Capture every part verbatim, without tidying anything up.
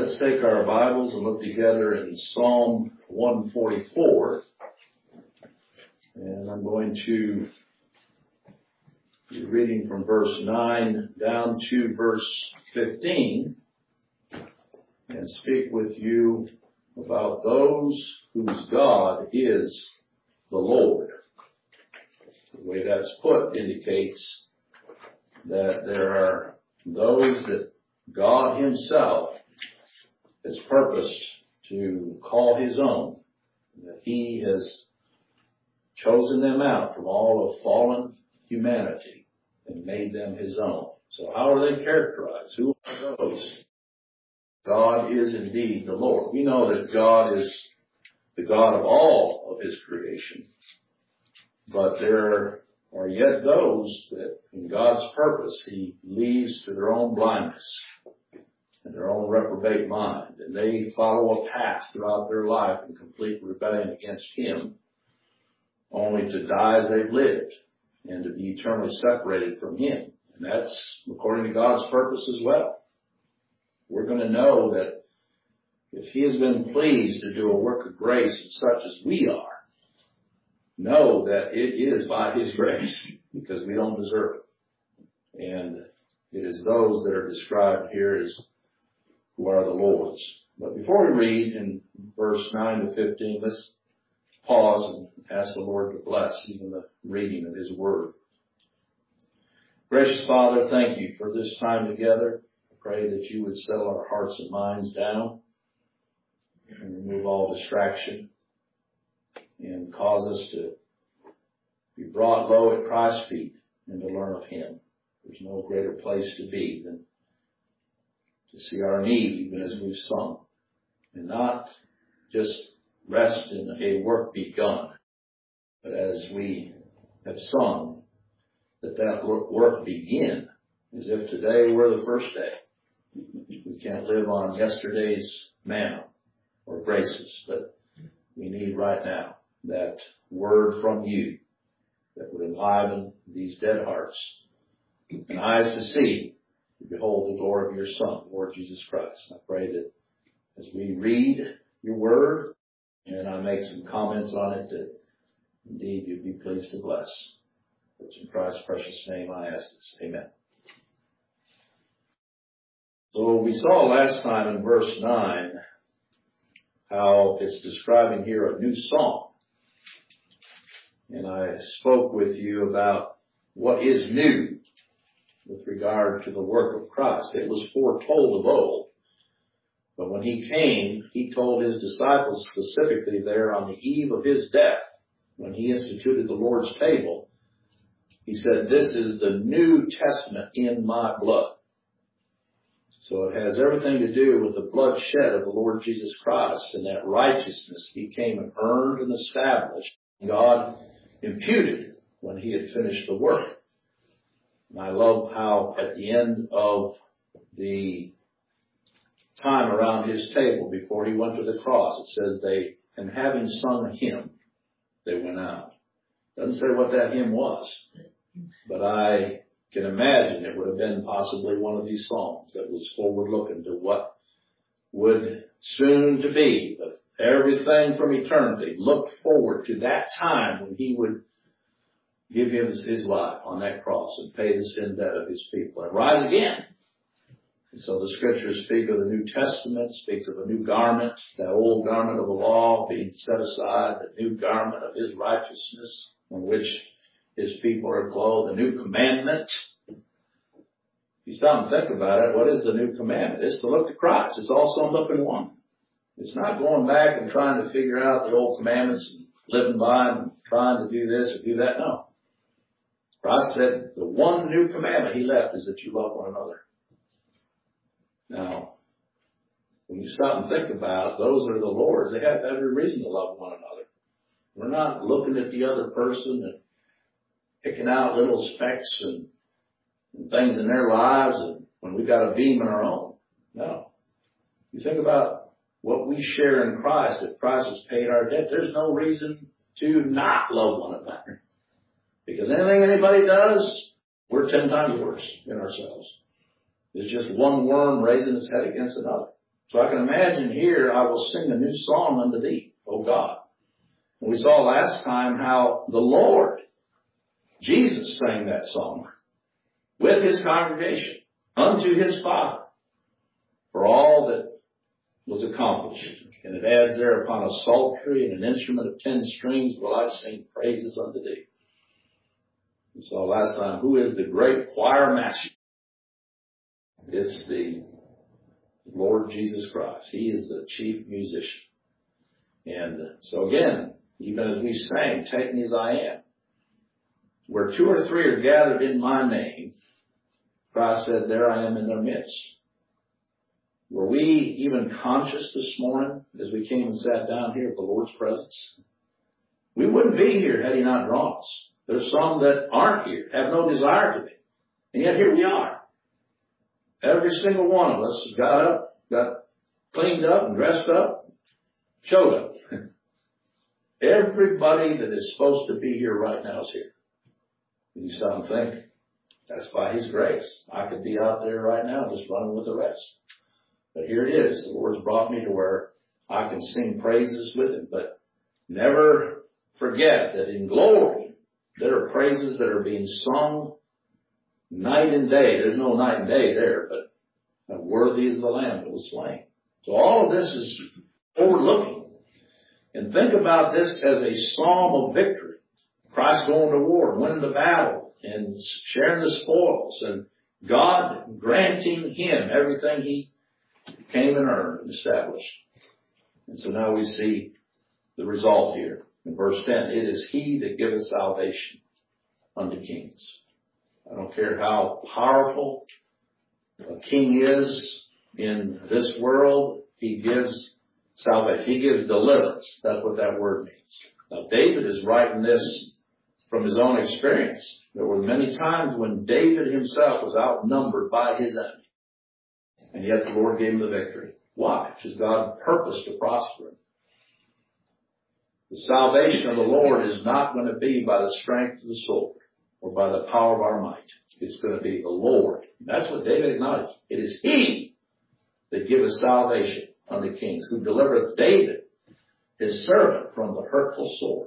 Let's take our Bibles and look together in Psalm one forty-four. And I'm going to be reading from verse nine down to verse fifteen and speak with you about those whose God is the Lord. The way that's put indicates that there are those that God Himself has purposed to call His own, that He has chosen them out from all of fallen humanity and made them His own. So how are they characterized? Who are those? God is indeed the Lord. We know that God is the God of all of His creation, but there are yet those that in God's purpose He leaves to their own blindness and their own reprobate mind, and they follow a path throughout their life in complete rebellion against Him, only to die as they've lived and to be eternally separated from Him. And that's according to God's purpose as well. We're going to know that if He has been pleased to do a work of grace in such as we are, know that it is by His grace, because we don't deserve it. And it is those that are described here as who are the Lord's. But before we read in verse nine to fifteen, let's pause and ask the Lord to bless even the reading of His Word. Gracious Father, thank You for this time together. I pray that You would settle our hearts and minds down and remove all distraction and cause us to be brought low at Christ's feet and to learn of Him. There's no greater place to be than to see our need even as we've sung, and not just rest in a work begun, but as we have sung, that that work begin as if today were the first day. We can't live on yesterday's manna or graces, but we need right now that word from You that would enliven these dead hearts and eyes to see, to behold the glory of Your Son, Lord Jesus Christ. I pray that as we read Your word and I make some comments on it, that indeed You'd be pleased to bless. It's in Christ's precious name I ask this. Amen. So we saw last time in verse nine how it's describing here a new song. And I spoke with you about what is new with regard to the work of Christ. It was foretold of old. But when He came, He told His disciples specifically there on the eve of His death, when He instituted the Lord's table, He said, "This is the New Testament in My blood." So it has everything to do with the blood shed of the Lord Jesus Christ, and that righteousness became earned and established. God imputed when He had finished the work. And I love how at the end of the time around His table before He went to the cross, it says they, and having sung a hymn, they went out. Doesn't say what that hymn was, but I can imagine it would have been possibly one of these psalms that was forward looking to what would soon to be. But everything from eternity looked forward to that time when He would give His, his life on that cross and pay the sin debt of His people and rise again. And so the scriptures speak of the New Testament, speaks of a new garment, that old garment of the law being set aside, the new garment of His righteousness in which His people are clothed, a new commandment. If you stop and think about it, what is the new commandment? It's to look to Christ. It's all summed up in one. It's not going back and trying to figure out the old commandments and living by and trying to do this or do that. No. Christ said the one new commandment He left is that you love one another. Now, when you stop and think about it, those are the Lord's. They have every reason to love one another. We're not looking at the other person and picking out little specks and, and things in their lives and when we've got a beam in our own. No. You think about what we share in Christ, that Christ has paid our debt. There's no reason to not love one another. Because anything anybody does, we're ten times worse than ourselves. It's just one worm raising its head against another. So I can imagine here, I will sing a new song unto thee, O God. And we saw last time how the Lord, Jesus, sang that song with his congregation unto his Father for all that was accomplished. And it adds there, upon a psaltery and an instrument of ten strings will I sing praises unto thee. We saw last time, who is the great choir master? It's the Lord Jesus Christ. He is the chief musician. And so again, even as we sang, take me as I am, where two or three are gathered in my name, Christ said, there I am in their midst. Were we even conscious this morning as we came and sat down here at the Lord's presence? We wouldn't be here had he not drawn us. There's some that aren't here, have no desire to be. And yet here we are. Every single one of us has got up, got cleaned up and dressed up, showed up. Everybody that is supposed to be here right now is here. And you stop and think, that's by his grace. I could be out there right now just running with the rest. But here it is. The Lord's brought me to where I can sing praises with him. But never forget that in glory, there are praises that are being sung night and day. There's no night and day there, but worthy is the Lamb that was slain. So all of this is forward-looking. And think about this as a psalm of victory. Christ going to war, winning the battle, and sharing the spoils, and God granting him everything he came and earned and established. And so now we see the result here. In verse ten, it is he that giveth salvation unto kings. I don't care how powerful a king is in this world, he gives salvation. He gives deliverance. That's what that word means. Now David is writing this from his own experience. There were many times when David himself was outnumbered by his enemy. And yet the Lord gave him the victory. Why? Because God purposed to prosper him. The salvation of the Lord is not going to be by the strength of the sword or by the power of our might. It's going to be the Lord. That's what David acknowledged. It is he that giveth salvation unto kings, who delivereth David, his servant, from the hurtful sword.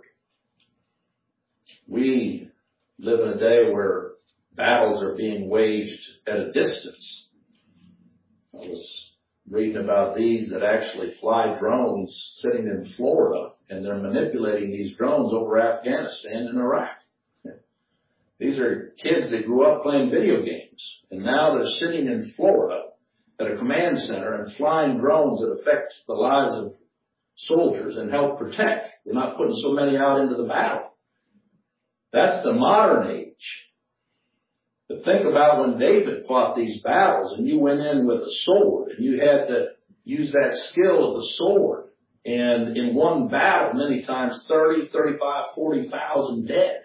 We live in a day where battles are being waged at a distance. I was reading about these that actually fly drones sitting in Florida, and they're manipulating these drones over Afghanistan and Iraq. These are kids that grew up playing video games, and now they're sitting in Florida at a command center and flying drones that affect the lives of soldiers and help protect. We're not putting so many out into the battle. That's the modern age. But think about when David fought these battles and you went in with a sword and you had to use that skill of the sword. And in one battle, many times thirty, thirty-five, forty thousand dead.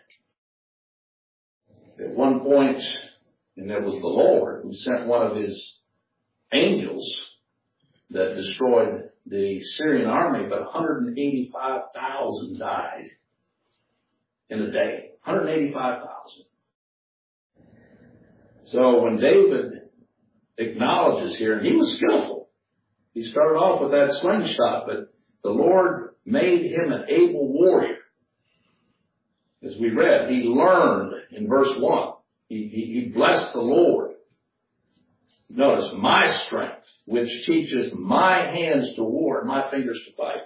At one point, and it was the Lord who sent one of his angels that destroyed the Syrian army, but one hundred eighty-five thousand died in a day. one hundred eighty-five thousand. So when David acknowledges here, and he was skillful. He started off with that slingshot, but the Lord made him an able warrior. As we read, he learned in verse one. He, he, he blessed the Lord. Notice, my strength, which teaches my hands to war and my fingers to fight.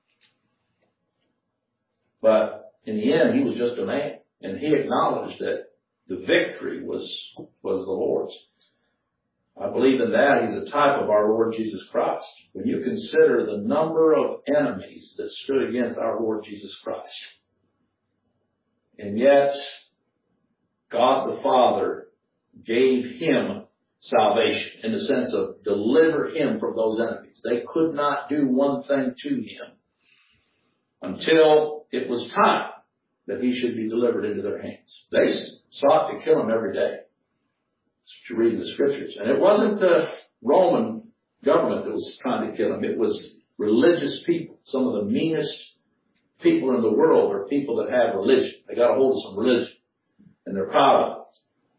But in the end, he was just a man. And he acknowledged that the victory was, was the Lord's. I believe in that. He's a type of our Lord Jesus Christ. When you consider the number of enemies that stood against our Lord Jesus Christ. And yet, God the Father gave him salvation in the sense of deliver him from those enemies. They could not do one thing to him until it was time that he should be delivered into their hands. They sought to kill him every day. That's what you read in the scriptures. And it wasn't the Roman government that was trying to kill him. It was religious people. Some of the meanest people in the world are people that have religion. They got a hold of some religion. And they're proud of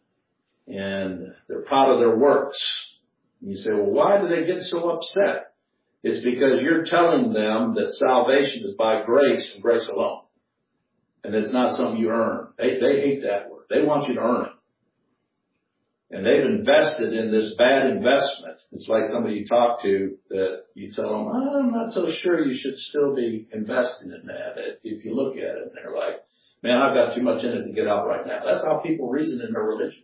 it. And they're proud of their works. And you say, well, why do they get so upset? It's because you're telling them that salvation is by grace and grace alone. And it's not something you earn. They, they hate that word. They want you to earn it. And they've invested in this bad investment. It's like somebody you talk to that you tell them, oh, I'm not so sure you should still be investing in that. If you look at it, and they're like, man, I've got too much in it to get out right now. That's how people reason in their religion.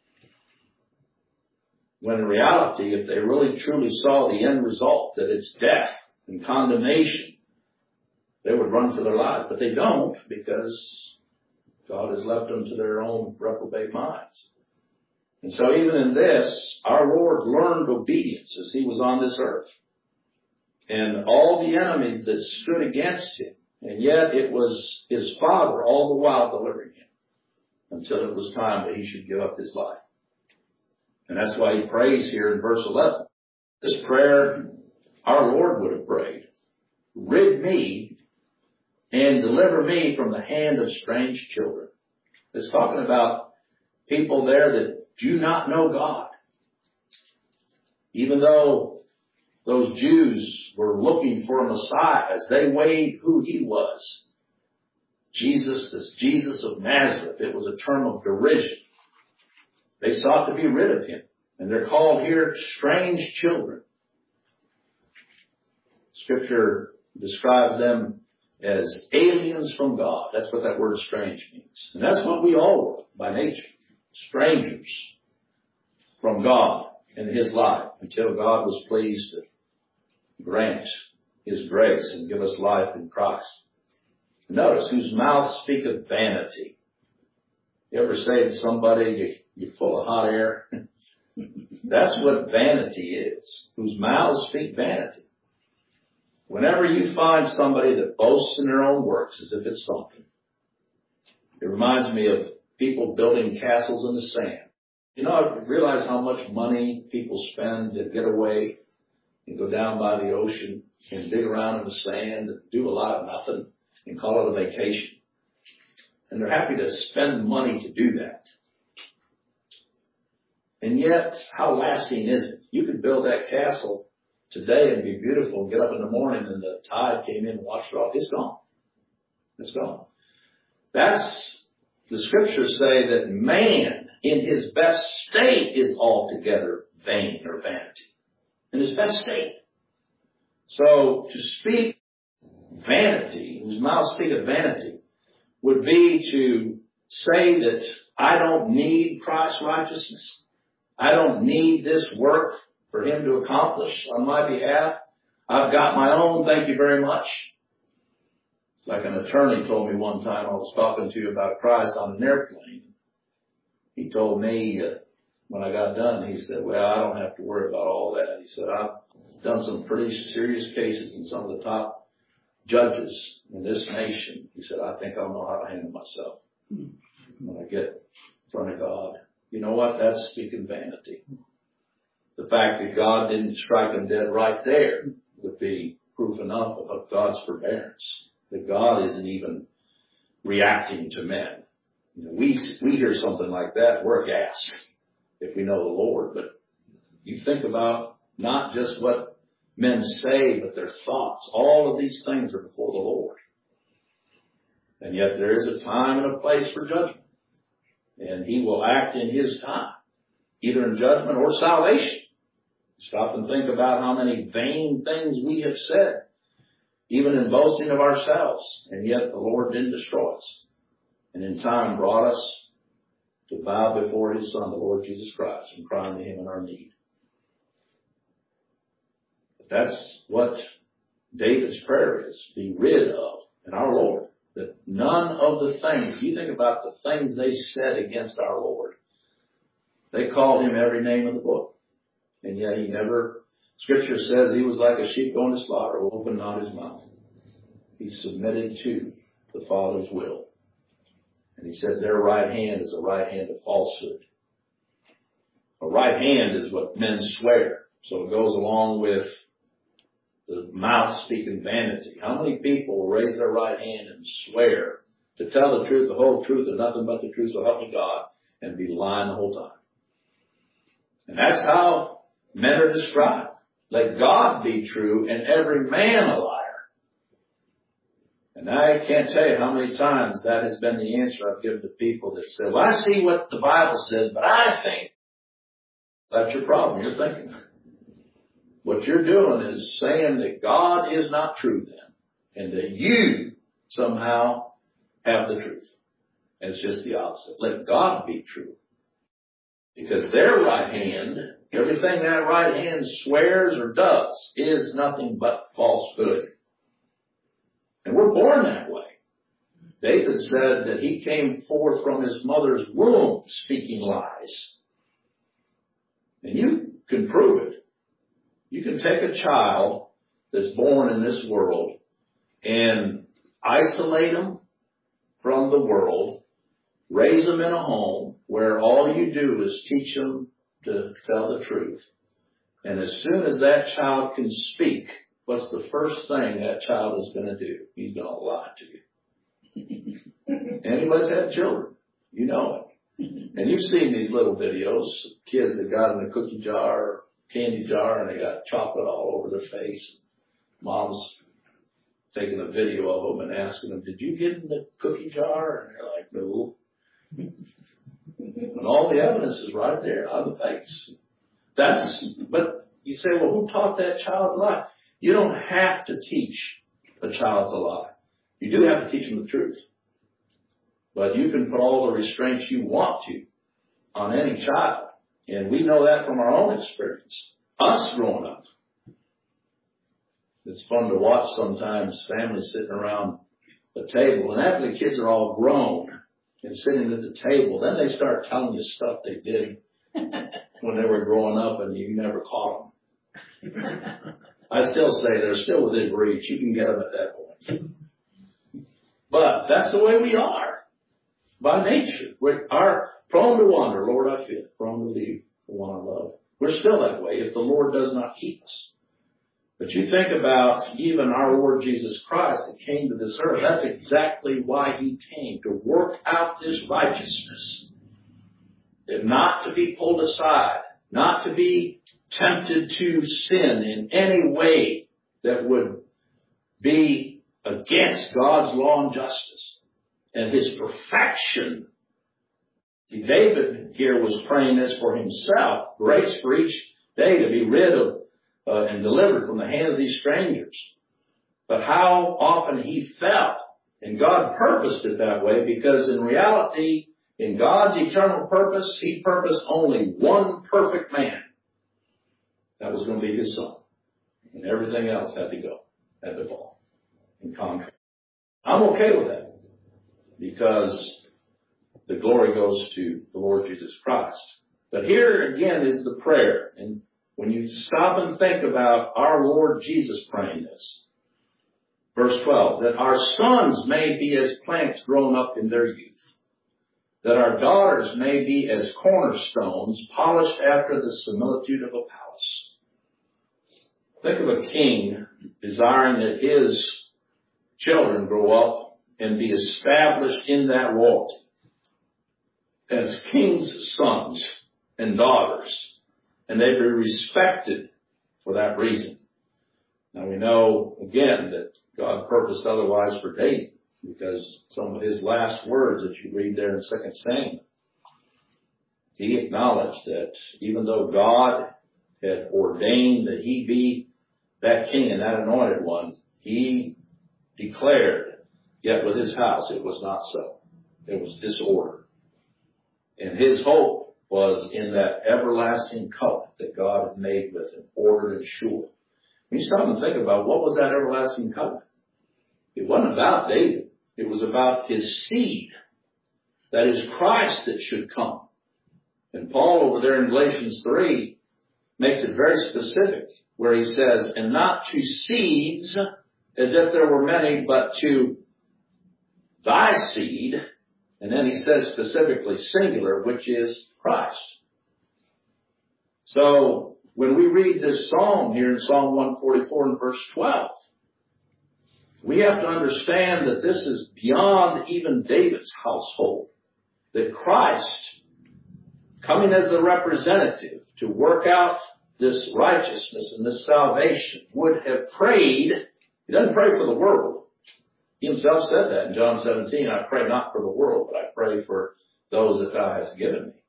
When in reality, if they really truly saw the end result, that it's death and condemnation, they would run for their lives. But they don't, because God has left them to their own reprobate minds. And so even in this, our Lord learned obedience as he was on this earth. And all the enemies that stood against him, and yet it was his Father all the while delivering him until it was time that he should give up his life. And that's why he prays here in verse eleven. This prayer our Lord would have prayed. Rid me and deliver me from the hand of strange children. It's talking about people there that do not know God. Even though those Jews were looking for a Messiah as they weighed who he was. Jesus, this Jesus of Nazareth, it was a term of derision. They sought to be rid of him. And they're called here strange children. Scripture describes them as aliens from God. That's what that word strange means. And that's what we all were by nature. Strangers from God in his life until God was pleased to grant his grace and give us life in Christ. Notice, whose mouth speaketh vanity. You ever say to somebody, you, you're full of hot air? That's what vanity is. Whose mouths speak vanity. Whenever you find somebody that boasts in their own works as if it's something, it reminds me of people building castles in the sand. You know, I realize how much money people spend to get away and go down by the ocean and dig around in the sand and do a lot of nothing and call it a vacation. And they're happy to spend money to do that. And yet, how lasting is it? You could build that castle today and be beautiful and get up in the morning and the tide came in and washed it off. It's gone. It's gone. That's, the scriptures say that man in his best state is altogether vain or vanity. In his best state. So to speak vanity, whose mouth speaketh vanity, would be to say that I don't need Christ's righteousness. I don't need this work for him to accomplish on my behalf. I've got my own, thank you very much. It's like an attorney told me one time I was talking to about Christ on an airplane. He told me uh, when I got done, he said, well, I don't have to worry about all that. He said, I've done some pretty serious cases in some of the top judges in this nation. He said, I think I'll know how to handle myself when I get in front of God. You know what? That's speaking vanity. The fact that God didn't strike him dead right there would be proof enough of God's forbearance. That God isn't even reacting to men. You know, we, we hear something like that, we're aghast if we know the Lord. But you think about not just what men say, but their thoughts. All of these things are before the Lord. And yet there is a time and a place for judgment. And he will act in his time, either in judgment or salvation. Stop and think about how many vain things we have said, even in boasting of ourselves. And yet the Lord didn't destroy us. And in time brought us to bow before his Son, the Lord Jesus Christ, and cry unto him in our need. But that's what David's prayer is, be rid of, in our Lord. That none of the things, you think about the things they said against our Lord. They called him every name in the book. And yet he never, Scripture says he was like a sheep going to slaughter, opened not his mouth. He submitted to the Father's will. And he said their right hand is a right hand of falsehood. A right hand is what men swear. So it goes along with the mouth speaking vanity. How many people will raise their right hand and swear to tell the truth, the whole truth, and nothing but the truth, so help me God, and be lying the whole time? And that's how men are described. Let God be true and every man a liar. And I can't tell you how many times that has been the answer I've given to people that say, well, I see what the Bible says, but I think. That's your problem. You're thinking. What you're doing is saying that God is not true then, and that you somehow have the truth. And it's just the opposite. Let God be true. Because their right hand, everything that right hand swears or does, is nothing but falsehood. And we're born that way. David said that he came forth from his mother's womb speaking lies. And you can prove it. You can take a child that's born in this world and isolate them from the world, raise them in a home where all you do is teach them to tell the truth. And as soon as that child can speak, what's the first thing that child is going to do? He's going to lie to you. Anybody's had children, you know it. And you've seen these little videos, kids that got in a cookie jar, or candy jar, and they got chocolate all over their face. Mom's taking a video of them and asking them, did you get in the cookie jar? And they're like, no. And all the evidence is right there on the face. That's, but you say, well, who taught that child to lie? You don't have to teach a child to lie. You do have to teach them the truth. But you can put all the restraints you want to on any child. And we know that from our own experience. Us growing up. It's fun to watch sometimes families sitting around the table. And after the kids are all grown and sitting at the table, then they start telling you stuff they did when they were growing up and you never caught them. I still say they're still within reach. You can get them at that point. But that's the way we are. By nature, we are prone to wander. Lord, I feel it. Prone to leave the one I love. We're still that way if the Lord does not keep us. But you think about even our Lord Jesus Christ that came to this earth. That's exactly why he came, to work out this righteousness. And not to be pulled aside, not to be tempted to sin in any way that would be against God's law and justice. And his perfection. David here was praying this for himself. Grace for each day to be rid of uh, and delivered from the hand of these strangers. But how often he fell. And God purposed it that way because in reality, in God's eternal purpose, he purposed only one perfect man. That was going to be his son. And everything else had to go, had to fall in contrast. I'm okay with that. Because the glory goes to the Lord Jesus Christ. But here again is the prayer. And when you stop and think about our Lord Jesus praying this, verse twelve, that our sons may be as plants grown up in their youth, that our daughters may be as cornerstones polished after the similitude of a palace. Think of a king desiring that his children grow up and be established in that royalty as king's sons and daughters, and they be respected for that reason. Now we know again that God purposed otherwise for David, because some of his last words that you read there in Second Samuel, he acknowledged that even though God had ordained that he be that king and that anointed one, he declared, yet with his house it was not so. It was disorder. And his hope was in that everlasting covenant that God had made with him, ordered and sure. When you stop and think about what was that everlasting covenant? It wasn't about David. It was about his seed. That is Christ that should come. And Paul over there in Galatians three makes it very specific where he says, and not to seeds as if there were many, but to thy seed, and then he says specifically singular, which is Christ. So when we read this psalm here in Psalm one forty-four and verse twelve, we have to understand that this is beyond even David's household. That Christ, coming as the representative to work out this righteousness and this salvation would have prayed. He doesn't pray for the world. He himself said that in John seventeen, I pray not for the world, but I pray for those that thou hast given me.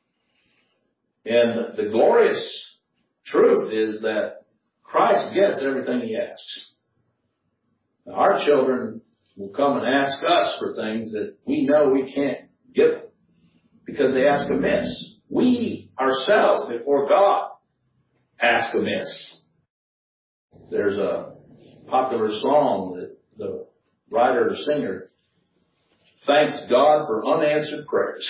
And the glorious truth is that Christ gets everything he asks. Now, our children will come and ask us for things that we know we can't give them because they ask amiss. We ourselves, before God, ask amiss. There's a popular song that the writer or singer thanks God for unanswered prayers.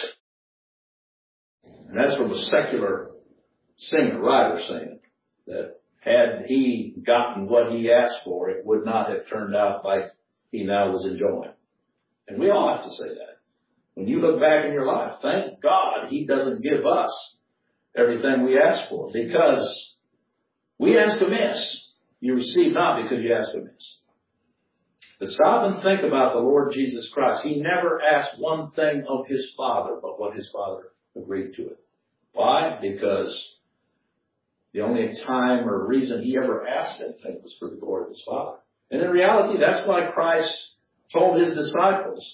And that's from a secular singer, writer saying that had he gotten what he asked for, it would not have turned out like he now was enjoying. And we all have to say that. When you look back in your life, thank God he doesn't give us everything we ask for, because we ask amiss. You receive not because you ask amiss. But stop and think about the Lord Jesus Christ. He never asked one thing of his Father but what his Father agreed to it. Why? Because the only time or reason he ever asked anything was for the glory of his Father. And in reality, that's why Christ told his disciples,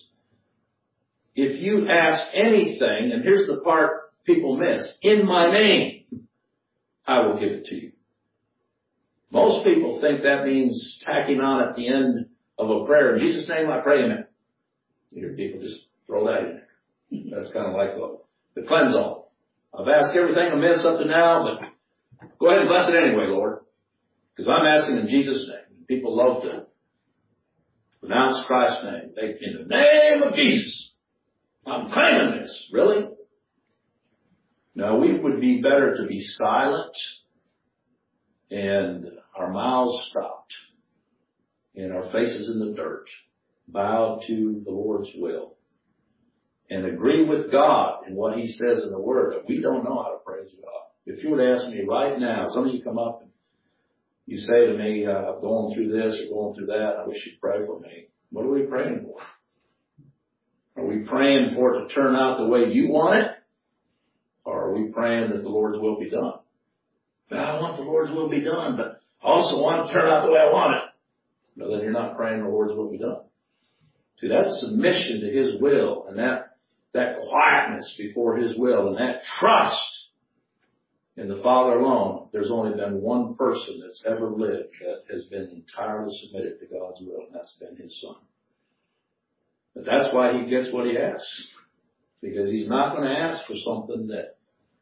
if you ask anything, and here's the part people miss, in my name, I will give it to you. Most people think that means tacking on at the end of a prayer, in Jesus' name I pray, amen. You hear people just throw that in there. That's kind of like the, the cleanse all. I've asked everything amiss up to now, but go ahead and bless it anyway, Lord. Because I'm asking in Jesus' name. People love to pronounce Christ's name. They, in the name of Jesus, I'm claiming this. Really? No, we would be better to be silent and our mouths stopped and our faces in the dirt, bow to the Lord's will, and agree with God in what he says in the Word, that we don't know how to praise God. If you would ask me right now, some of you come up and you say to me, uh, I'm going through this or going through that, I wish you'd pray for me. What are we praying for? Are we praying for it to turn out the way you want it? Or are we praying that the Lord's will be done? Well, I want the Lord's will be done, but I also want it to turn out the way I want it. No, then you're not praying the Lord's will be done. See, that submission to his will and that, that quietness before his will and that trust in the Father alone, there's only been one person that's ever lived that has been entirely submitted to God's will, and that's been his Son. But that's why he gets what he asks. Because he's not going to ask for something that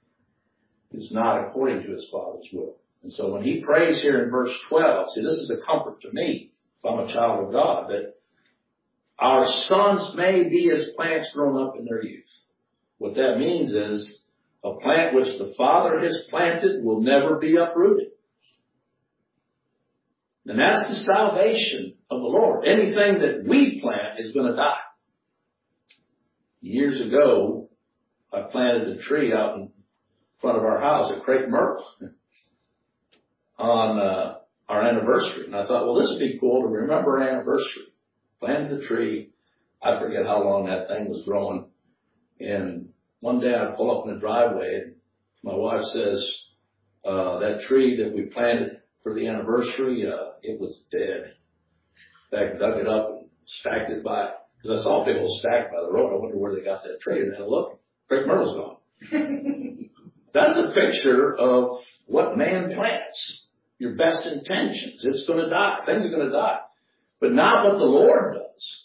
is not according to his Father's will. And so when he prays here in verse twelve, see, this is a comfort to me, if I'm a child of God, that our sons may be as plants grown up in their youth. What that means is a plant which the Father has planted will never be uprooted. And that's the salvation of the Lord. Anything that we plant is going to die. Years ago, I planted a tree out in front of our house, a crepe myrtle, on uh, our anniversary. And I thought, well, this would be cool to remember our anniversary. Planted the tree. I forget how long that thing was growing. And one day I pull up in the driveway and my wife says, uh, that tree that we planted for the anniversary, uh, it was dead. In fact, dug it up and stacked it by, because I saw people stacked by the road. I wonder where they got that tree. And then I look, crepe myrtle's gone. That's a picture of what man plants. Your best intentions. It's going to die. Things are going to die. But not what the Lord does.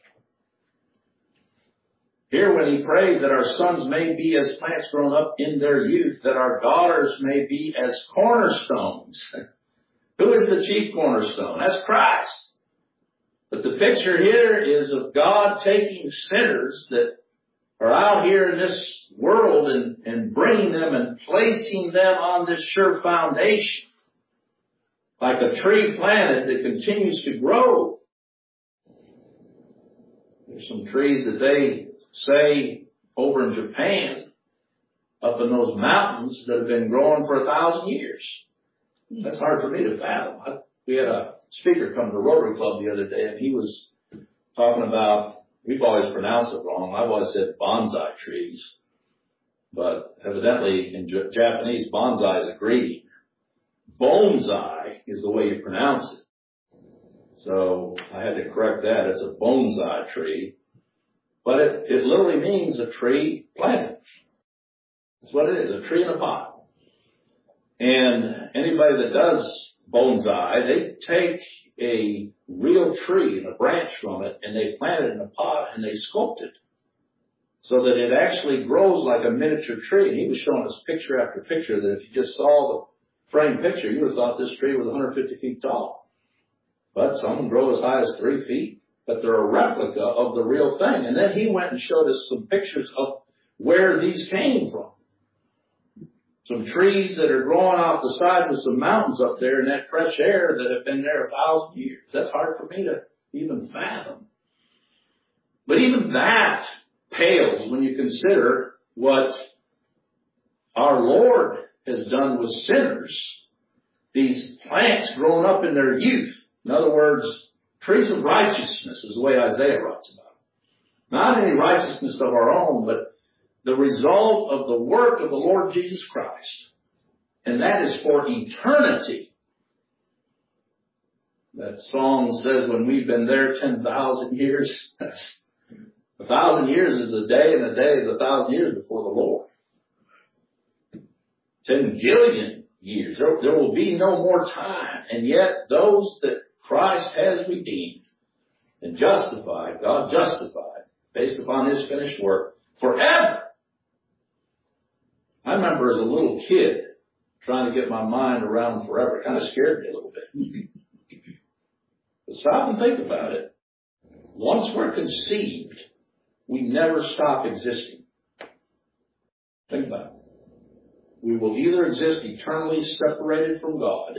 Here when he prays that our sons may be as plants grown up in their youth, that our daughters may be as cornerstones. Who is the chief cornerstone? That's Christ. But the picture here is of God taking sinners that are out here in this world and, and bringing them and placing them on this sure foundation. Like a tree planted that continues to grow. There's some trees that they say over in Japan, up in those mountains, that have been growing for a thousand years. That's hard for me to fathom. I, we had a speaker come to Rotary Club the other day, and he was talking about, we've always pronounced it wrong. I've always said bonsai trees. But evidently in J- Japanese, bonsai is a greeting. bonsai is the way you pronounce it. So I had to correct that. It's a bonsai tree. But it, it literally means a tree planted. That's what it is, a tree in a pot. And anybody that does bonsai, they take a real tree and a branch from it, and they plant it in a pot, and they sculpt it so that it actually grows like a miniature tree. And he was showing us picture after picture that if you just saw the frame picture, you would have thought this tree was one hundred fifty feet tall. But some can grow as high as three feet. But they're a replica of the real thing. And then he went and showed us some pictures of where these came from. Some trees that are growing off the sides of some mountains up there in that fresh air that have been there a thousand years. That's hard for me to even fathom. But even that pales when you consider what our Lord has done with sinners. These plants growing up in their youth. In other words, trees of righteousness is the way Isaiah writes about it. Not any righteousness of our own, but the result of the work of the Lord Jesus Christ. And that is for eternity. That song says when we've been there ten thousand years, a thousand years is a day and a day is a thousand years before the Lord. Ten gillion years. There, there will be no more time. And yet those that Christ has redeemed and justified, God justified, based upon His finished work, forever. I remember as a little kid trying to get my mind around forever. It kind of scared me a little bit. But stop and think about it. Once we're conceived, we never stop existing. Think about it. We will either exist eternally separated from God,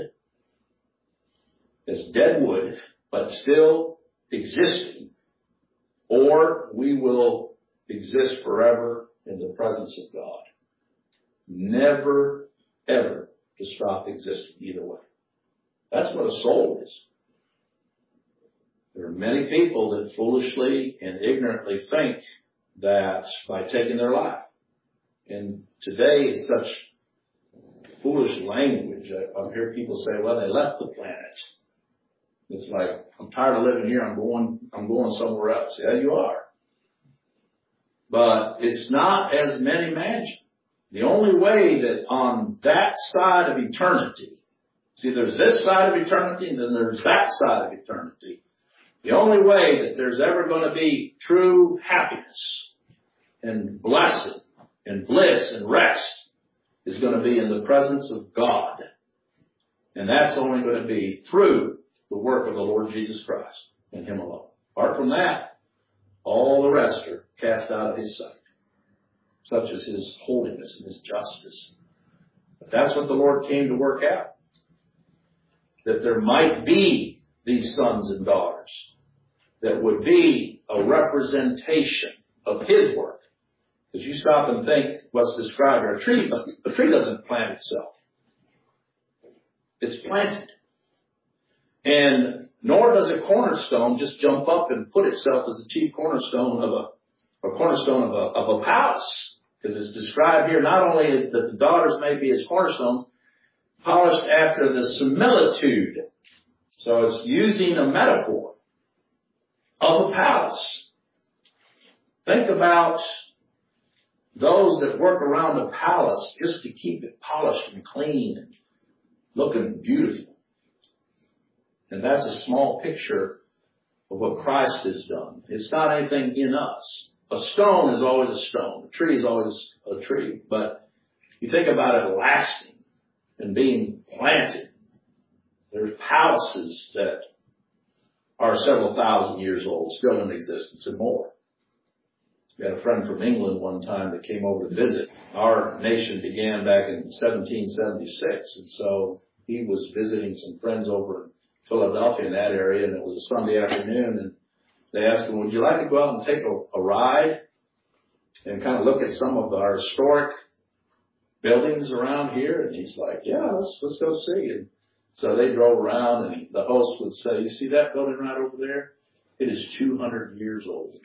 as dead wood, but still existing, or we will exist forever in the presence of God. Never, ever to stop existing either way. That's what a soul is. There are many people that foolishly and ignorantly think that by taking their life. And today is such foolish language. I, I hear people say, well, they left the planet. It's like, I'm tired of living here. I'm going, I'm going somewhere else. Yeah, you are. But it's not as men imagine. The only way that on that side of eternity, see, there's this side of eternity and then there's that side of eternity. The only way that there's ever going to be true happiness and blessing and bliss and rest is going to be in the presence of God. And that's only going to be through the work of the Lord Jesus Christ and Him alone. Apart from that, all the rest are cast out of His sight, such as His holiness and His justice. But that's what the Lord came to work out. That there might be these sons and daughters that would be a representation of His work. Because you stop and think what's described here. A tree, a tree doesn't plant itself. It's planted. And nor does a cornerstone just jump up and put itself as the chief cornerstone of a, a cornerstone of a, of a palace. Because it's described here not only is that the daughters may be as cornerstones, polished after the similitude. So it's using a metaphor of a palace. Think about those that work around a palace just to keep it polished and clean and looking beautiful. And that's a small picture of what Christ has done. It's not anything in us. A stone is always a stone. A tree is always a tree. But you think about it lasting and being planted. There's palaces that are several thousand years old, still in existence and more. We had a friend from England one time that came over to visit. Our nation began back in seventeen seventy-six, and so he was visiting some friends over in Philadelphia in that area, and it was a Sunday afternoon, and they asked him, would you like to go out and take a, a ride and kind of look at some of our historic buildings around here? And he's like, yeah, let's, let's go see. And so they drove around, and the host would say, you see that building right over there? It is two hundred years old.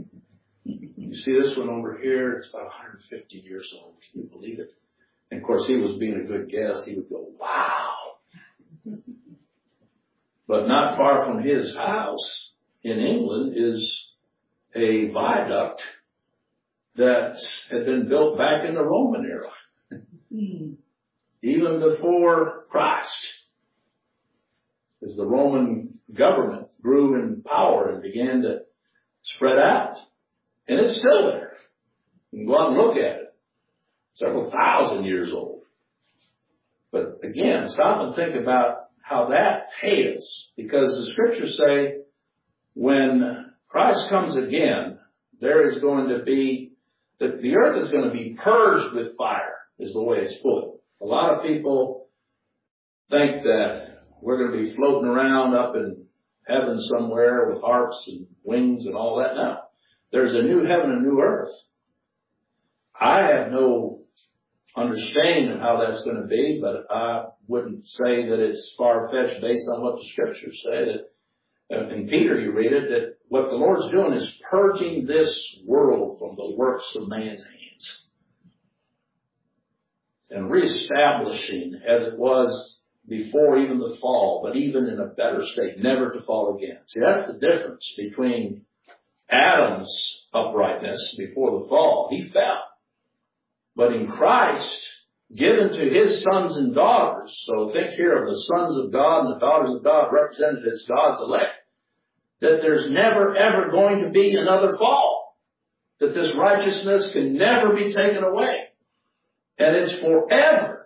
You see this one over here? It's about one hundred fifty years old. Can you believe it? And of course, he was being a good guest. He would go, wow. But not far from his house in England is a viaduct that had been built back in the Roman era, mm. even before Christ, as the Roman government grew in power and began to spread out. And it's still there. You can go out and look at it. Several thousand years old. But again, stop and think about how that pales, because the scriptures say when Christ comes again, there is going to be, the, the earth is going to be purged with fire, is the way it's put. A lot of people think that we're going to be floating around up in heaven somewhere with harps and wings and all that. No. There's a new heaven and new earth. I have no understanding of how that's going to be, but I wouldn't say that it's far-fetched based on what the scriptures say. That in Peter you read it, that what the Lord's doing is purging this world from the works of man's hands and reestablishing as it was before even the fall, but even in a better state, never to fall again. See, that's the difference between Adam's uprightness before the fall. He fell. But in Christ, given to his sons and daughters, so think here of the sons of God and the daughters of God represented as God's elect, that there's never ever going to be another fall. That this righteousness can never be taken away. And it's forever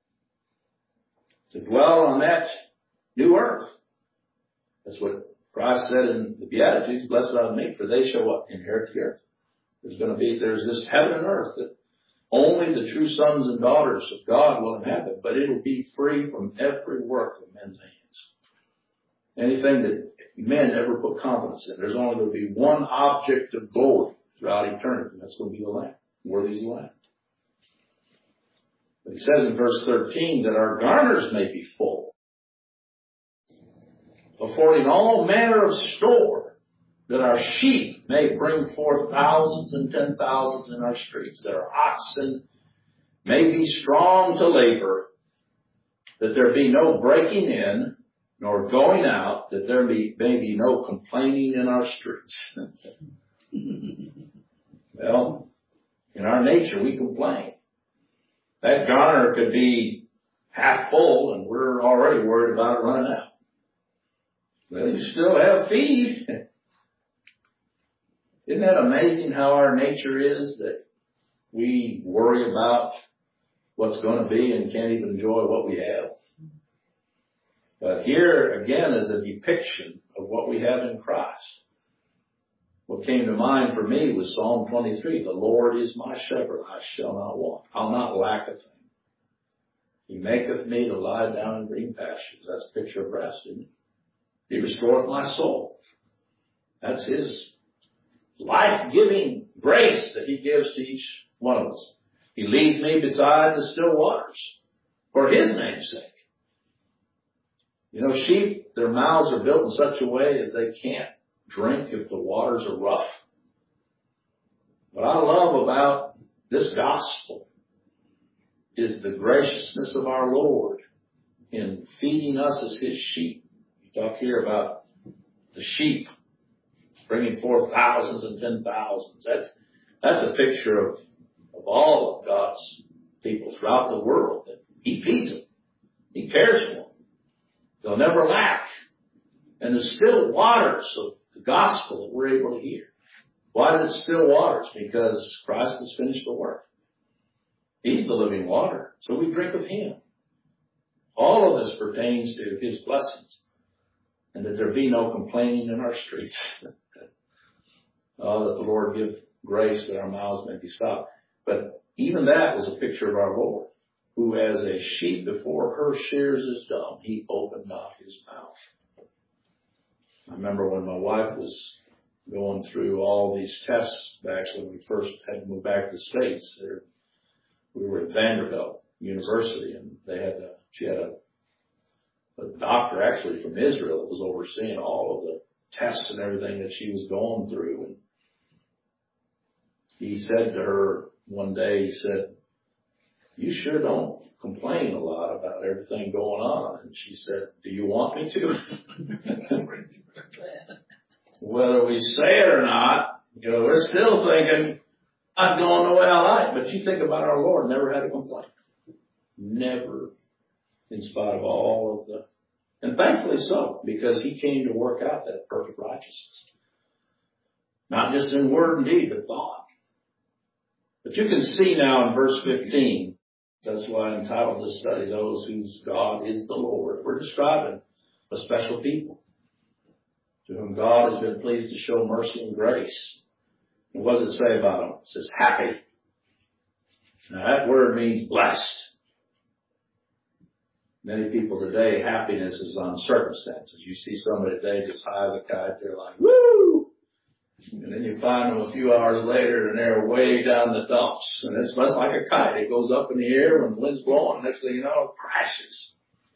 to dwell on that new earth. That's what Christ said in the Beatitudes, blessed are the meek, for they shall what? Inherit the earth. There's going to be, there's this heaven and earth that only the true sons and daughters of God will inhabit, but it will be free from every work of men's hands. Anything that men ever put confidence in. There's only going to be one object of glory throughout eternity. That's going to be the Lamb. Worthy is the Lamb. But he says in verse thirteen that our garners may be full, affording all manner of store, that our sheep may bring forth thousands and ten thousands in our streets, that our oxen may be strong to labor, that there be no breaking in, nor going out, that there be, may be no complaining in our streets. Well, in our nature, we complain. That garner could be half full, and we're already worried about it running out. Well, you still have feed. Isn't that amazing how our nature is, that we worry about what's going to be and can't even enjoy what we have? But here, again, is a depiction of what we have in Christ. What came to mind for me was Psalm twenty-three. The Lord is my shepherd, I shall not want. I'll not lack a thing. He maketh me to lie down in green pastures. That's a picture of rest, isn't it? He restoreth my soul. That's his life-giving grace that he gives to each one of us. He leads me beside the still waters for his name's sake. You know, sheep, their mouths are built in such a way as they can't drink if the waters are rough. What I love about this gospel is the graciousness of our Lord in feeding us as his sheep. You talk here about the sheep bringing forth thousands and ten thousands. That's, that's a picture of, of all of God's people throughout the world. That he feeds them. He cares for them. They'll never lack. And the still waters of the gospel that we're able to hear. Why is it still waters? Because Christ has finished the work. He's the living water. So we drink of him. All of this pertains to his blessings. And that there be no complaining in our streets. Oh, that the Lord give grace that our mouths may be stopped. But even that was a picture of our Lord, who as a sheep before her shears is dumb, he opened not his mouth. I remember when my wife was going through all these tests back when we first had to move back to the States. There, we were at Vanderbilt University, and they had a, she had a, a doctor actually from Israel that was overseeing all of the tests and everything that she was going through. And he said to her one day, he said, you sure don't complain a lot about everything going on. And she said, do you want me to? Whether we say it or not, you know, we're still thinking, I'm going the way I like. But you think about our Lord, never had a complaint. Never, in spite of all of the, and thankfully so, because he came to work out that perfect righteousness. Not just in word and deed, but thought. But you can see now in verse fifteen, that's why I entitled this study, Those Whose God is the Lord. We're describing a special people to whom God has been pleased to show mercy and grace. And what does it say about them? It says happy. Now that word means blessed. Many people today, happiness is on circumstances. You see somebody today just high as a kite, they're like, woo! And then you find them a few hours later and they're way down the dumps. And it's less like a kite. It goes up in the air when the wind's blowing. Next thing you know, it crashes.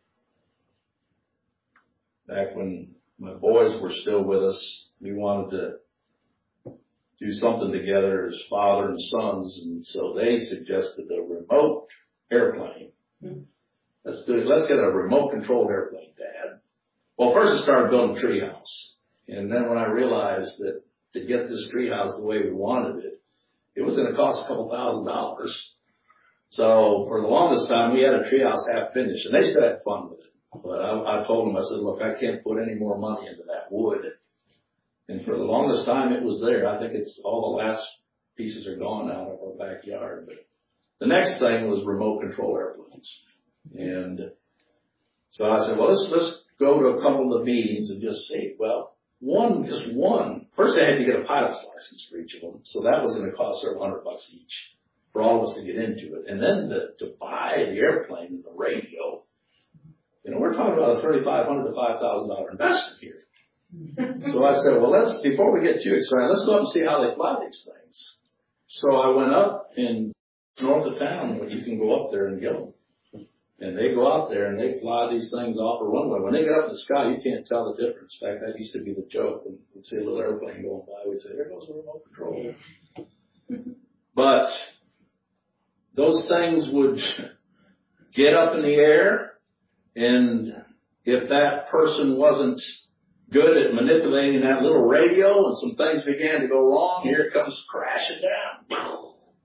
Back when my boys were still with us, we wanted to do something together as father and sons. And so they suggested a remote airplane. Let's do it. Let's get a remote controlled airplane, Dad. Well, first I started building a treehouse. And then when I realized that to get this treehouse the way we wanted it, it was going to cost a couple thousand dollars. So for the longest time, we had a treehouse half finished, and they still had fun with it. But I, I told them, I said, look, I can't put any more money into that wood. And for the longest time, it was there. I think it's all the last pieces are gone out of our backyard. But the next thing was remote control airplanes. And so I said, well, let's, let's go to a couple of meetings and just see. Well, one, just one. First, I had to get a pilot's license for each of them. So that was going to cost several hundred bucks each for all of us to get into it. And then the, to buy the airplane and the radio, you know, we're talking about a thirty-five hundred to five thousand dollars investment here. So I said, well, let's, before we get too excited, let's go up and see how they fly these things. So I went up in north of town, where you can go up there and get them. And they go out there and they fly these things off a runway. When they get up in the sky, you can't tell the difference. In fact, that used to be the joke. When we'd see a little airplane going by, we'd say, there goes the remote control. But those things would get up in the air, and if that person wasn't good at manipulating that little radio and some things began to go wrong, here it comes crashing down.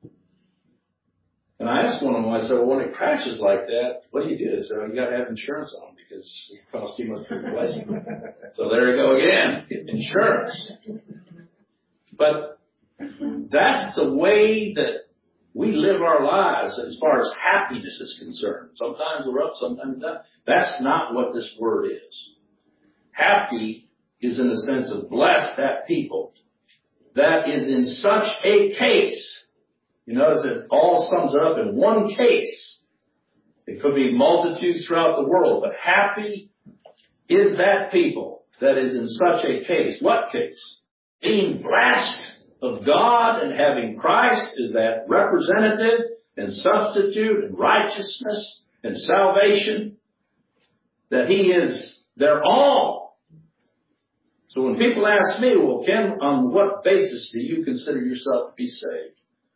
And I asked one of them, I said, well, when it crashes like that, what do you do? So you got to have insurance on because it costs too much to replace it. So there you go again, insurance. But that's the way that we live our lives as far as happiness is concerned. Sometimes we're up, sometimes we're down. That's not what this word is. Happy is in the sense of blessed, that people. That is in such a case. You notice it all sums it up in one case. It could be multitudes throughout the world, but happy is that people that is in such a case. What case? Being blessed of God and having Christ is that representative and substitute and righteousness and salvation, that He is their all. So when people ask me, well, Ken, on what basis do you consider yourself to be saved?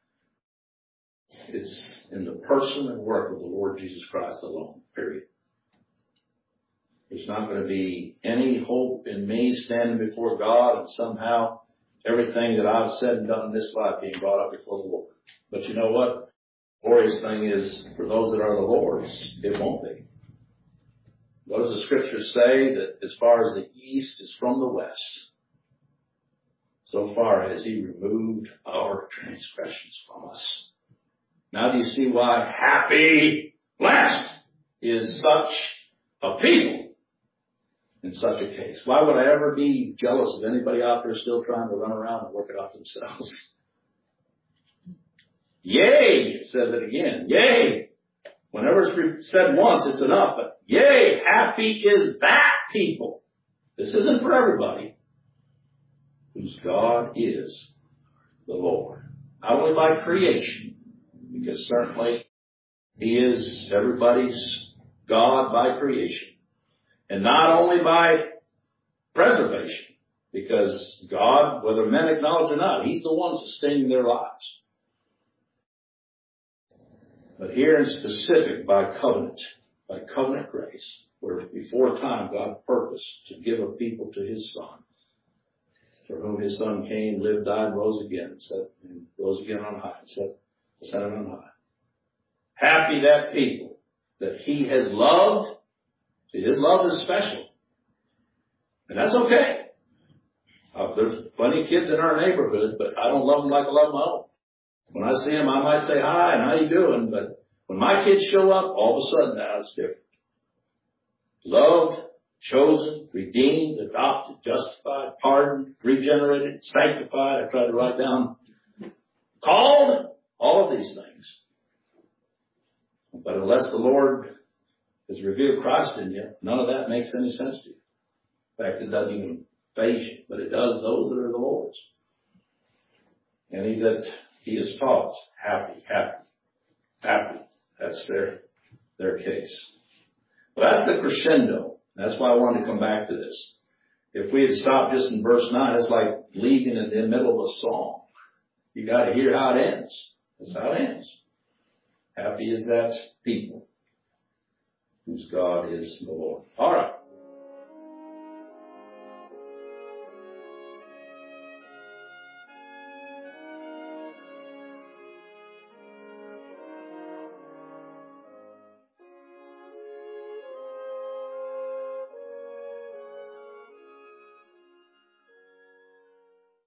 It's in the person and work of the Lord Jesus Christ alone, period. There's not going to be any hope in me standing before God and somehow everything that I've said and done in this life being brought up before the Lord. But you know what? The glorious thing is, for those that are the Lord's, it won't be. What does the Scripture say? That as far as the east is from the west, so far has He removed our transgressions from us. Now do you see why happy, blessed is such a people in such a case? Why would I ever be jealous of anybody out there still trying to run around and work it out themselves? Yea, it says it again. Yea. Whenever it's said once, it's enough. But yea, happy is that people. This isn't for everybody. Whose God is the Lord. Not only by creation, because certainly He is everybody's God by creation. And not only by preservation, because God, whether men acknowledge or not, He's the one sustaining their lives. But here in specific, by covenant, by covenant grace, where before time God purposed to give a people to his Son, for whom his Son came, lived, died, rose again, set, and rose again on high, set, set on high. Happy that people that he has loved. See, his love is special. And that's okay. Uh, there's plenty of kids in our neighborhood, but I don't love them like I love my own. When I see them, I might say hi and how you doing, but when my kids show up, all of a sudden now it's different. Loved, chosen, redeemed, adopted, justified, pardoned, regenerated, sanctified. I tried to write down called, all of these things. But unless the Lord has revealed Christ in you, none of that makes any sense to you. In fact, it doesn't even faze you, but it does those that are the Lord's. Any that he has taught, happy, happy, happy. That's their, their case. But that's the crescendo. That's why I wanted to come back to this. If we had stopped just in verse nine, it's like leaving in the middle of a song. You got to hear how it ends. That's how it ends. Happy is that people whose God is the Lord. All right.